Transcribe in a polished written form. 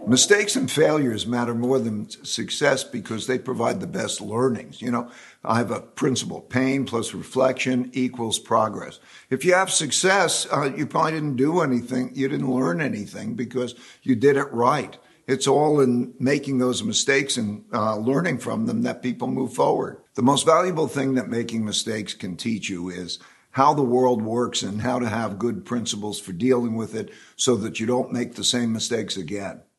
Mistakes and failures matter more than success because they provide the best learnings. I have a principle: pain plus reflection equals progress. If you have success, you probably didn't do anything. You didn't learn anything because you did it right. It's all in making those mistakes and learning from them that people move forward. The most valuable thing that making mistakes can teach you is how the world works and how to have good principles for dealing with it so that you don't make the same mistakes again.